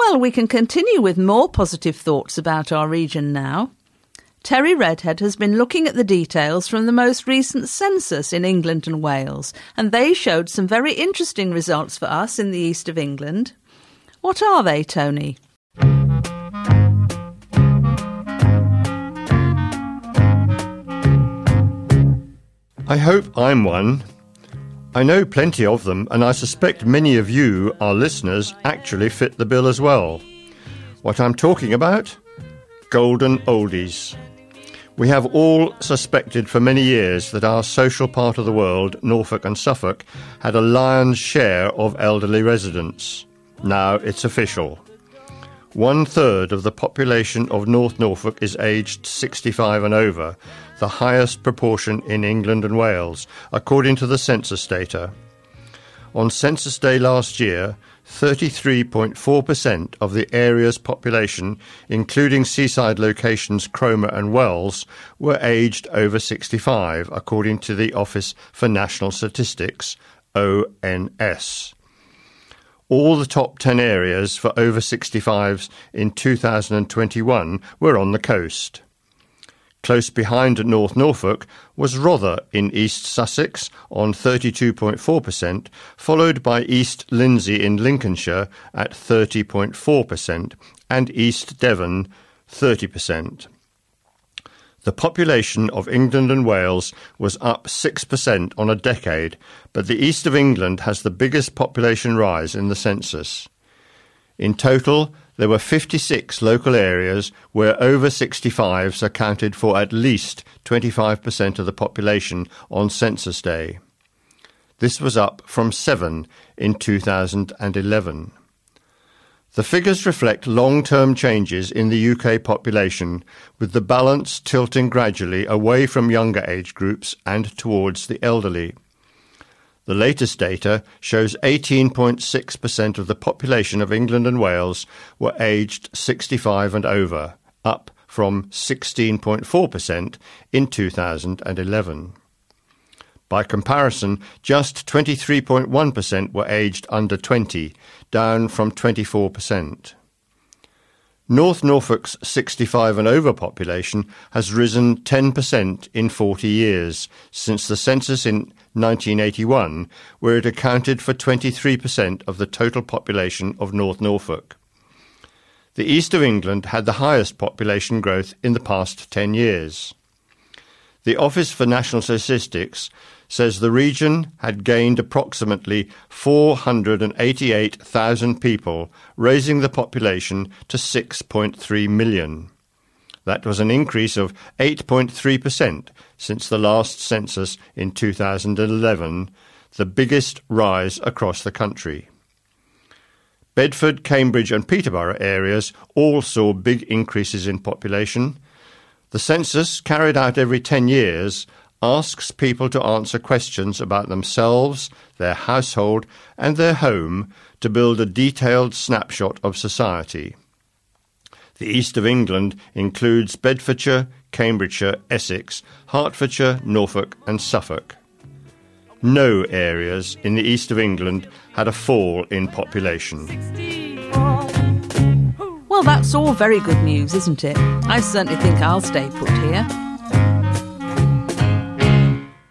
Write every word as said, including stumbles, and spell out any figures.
Well, we can continue with more positive thoughts about our region now. Terry Redhead has been looking at the details from the most recent census in England and Wales, and they showed some very interesting results for us in the east of England. What are they, Tony? I hope I'm one. I know plenty of them, and I suspect many of you, our listeners, actually fit the bill as well. What I'm talking about? Golden oldies. We have all suspected for many years that our social part of the world, Norfolk and Suffolk, had a lion's share of elderly residents. Now it's official. One third of the population of North Norfolk is aged sixty-five and over, the highest proportion in England and Wales, according to the census data. On Census Day last year, thirty-three point four percent of the area's population, including seaside locations Cromer and Wells, were aged over sixty-five, according to the Office for National Statistics, O N S. All the top ten areas for over sixty-fives in two thousand twenty-one were on the coast. Close behind North Norfolk was Rother in East Sussex on thirty-two point four percent, followed by East Lindsey in Lincolnshire at thirty point four percent and East Devon thirty percent. The population of England and Wales was up six percent on a decade, but the east of England has the biggest population rise in the census. In total, there were fifty-six local areas where over sixty-fives accounted for at least twenty-five percent of the population on Census Day. This was up from seven in two thousand eleven. The figures reflect long-term changes in the U K population, with the balance tilting gradually away from younger age groups and towards the elderly. The latest data shows eighteen point six percent of the population of England and Wales were aged sixty-five and over, up from sixteen point four percent in two thousand eleven. By comparison, just twenty-three point one percent were aged under twenty, down from twenty-four percent. North Norfolk's sixty-five and over population has risen ten percent in forty years, since the census in nineteen eighty-one, where it accounted for twenty-three percent of the total population of North Norfolk. The east of England had the highest population growth in the past ten years. The Office for National Statistics says the region had gained approximately four hundred eighty-eight thousand people, raising the population to six point three million. That was an increase of eight point three percent since the last census in two thousand eleven, the biggest rise across the country. Bedford, Cambridge and Peterborough areas all saw big increases in population. The census, carried out every ten years, asks people to answer questions about themselves, their household and their home to build a detailed snapshot of society. The east of England includes Bedfordshire, Cambridgeshire, Essex, Hertfordshire, Norfolk and Suffolk. No areas in the east of England had a fall in population. Well, that's all very good news, isn't it? I certainly think I'll stay put here.